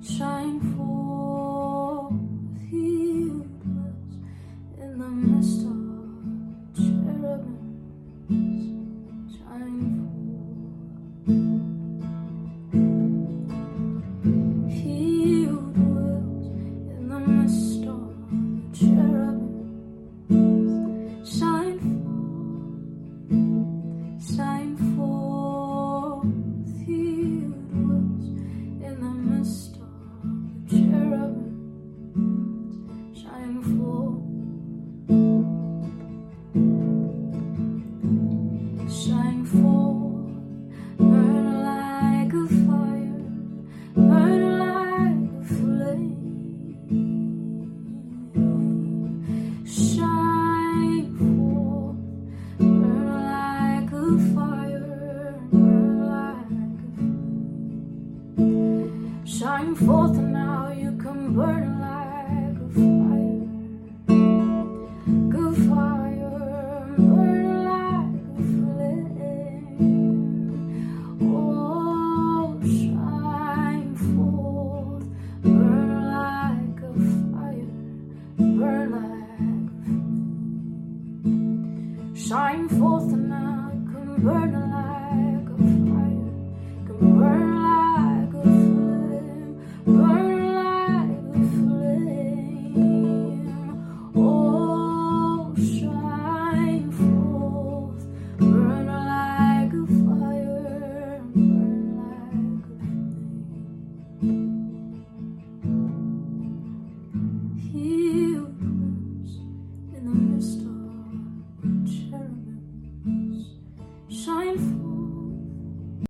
shine forth. He who dwells in the midst of cherubims, shine forth. He who dwells in the midst of cherubims, shine forth, shine forth. He who dwells in the midst of cherubims, shine forth, shine forth, burn like a fire, burn like a flame, shine forth, burn like a fire, burn like a flame. Shine forth now, you can burn like